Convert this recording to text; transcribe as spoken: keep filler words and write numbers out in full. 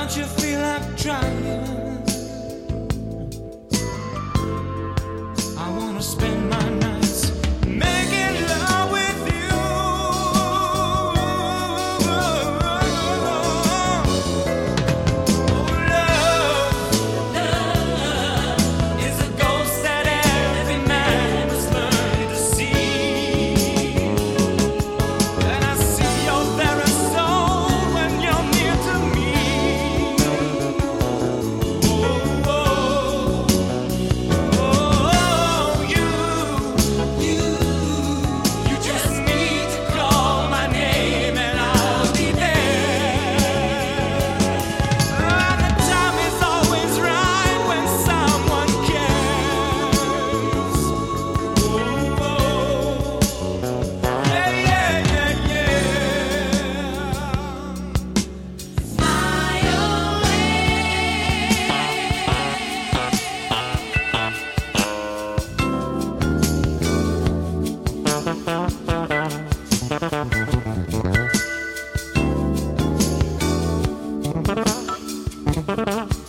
Don't you feel like trying? I wanna spend my nights making love with you. Oh, love, love is a ghost that every man must learn to see. And I see your very soul when you're near to me. Oh, oh, oh, you, you, you just need to call my name and I'll be there. And the time is always right when someone cares. Oh, oh, yeah, yeah, yeah, yeah. Fly away.